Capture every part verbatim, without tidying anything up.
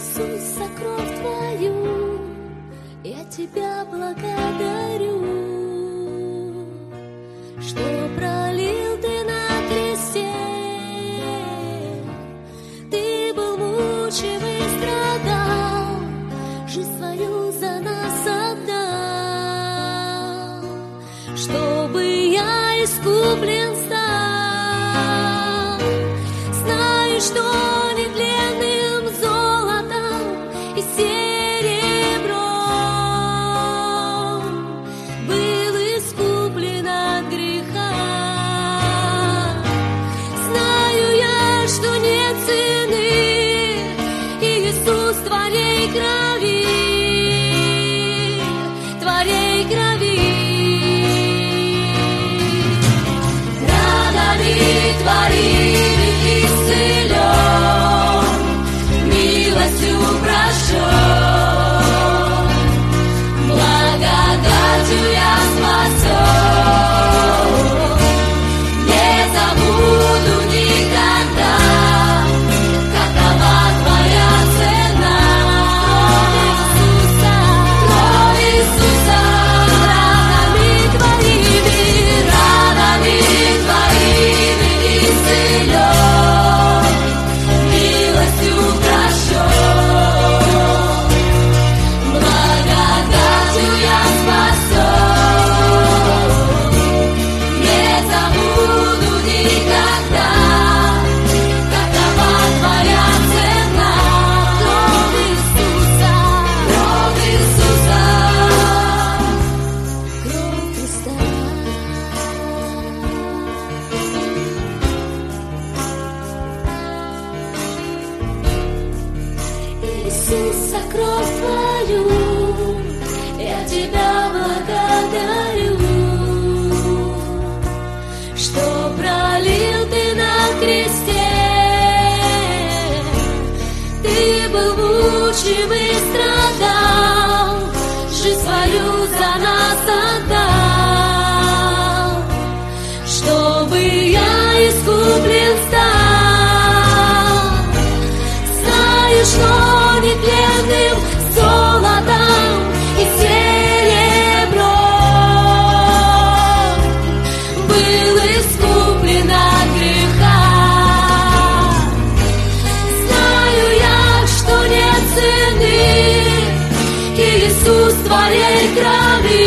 Иисус, за кровь Твою я Тебя благодарю, что пролил Ты на кресте. Ты был мучим и страдал, жизнь свою за нас отдал, чтобы я искуплен стал. Знаю, что нетленным золотом и серебром был искуплен от греха. Знаю я, что нет цены Иисус Твоей крови, Твоей крови. Ранами Твоими исцелен, милостью прощен, благодатью я спасен. Не забуду никогда, какова Твоя цена. Кровь Иисуса, ранами Твоими, ранами Твоими исцелен, милостью прощен, благодатью я спасен. Не забуду никогда, какова Твоя цена. Кровь Иисуса, кровь Иисуса, кровь Христа. Иисус, за кровь Твою я Тебя благодарю, что пролил Ты на кресте. Ты был мучим и страдал, жизнь свою за нас отдал, чтобы я искуплен стал. Знаю, что нетленным золотом и серебром был искуплен от греха. Знаю я, что нет цены Иисус Твоей крови,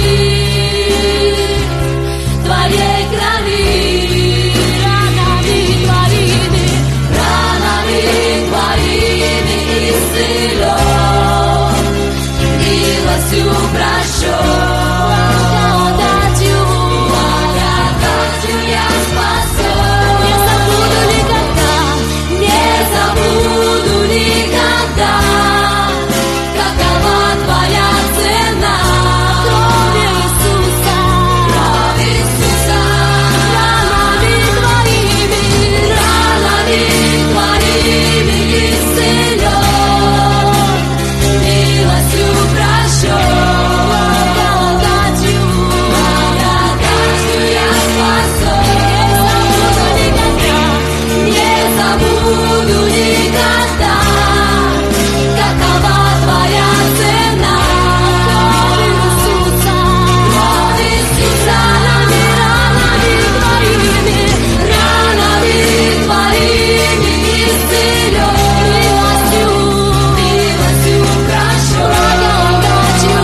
Твоей крови. Ранами Твоими, ранами Твоими исцелен, милостью прощен, благодатью, благодатью я спасен. Не забуду никогда, не забуду никогда, какова Твоя цена. Кровь Иисуса, кровь Иисуса, ранами Твоими, ранами Твоими исцелен, милостью прощен, благодатью, благодатью я спасен. Не забуду никогда, какова Твоя цена. Кровь Иисуса, кровь Иисуса, ранами, ранами Твоими, ранами Твоими исцелен, милостью, милостью прощен, благодатью,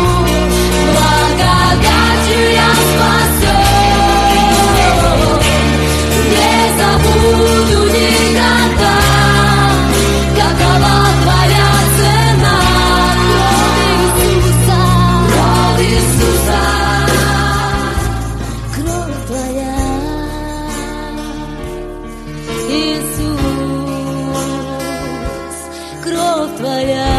благодатью я спасен. Не забуду никогда, какова Твоя цена. Кровь Иисуса, кровь Иисуса, кровь Твоя, Иисус, кровь Твоя.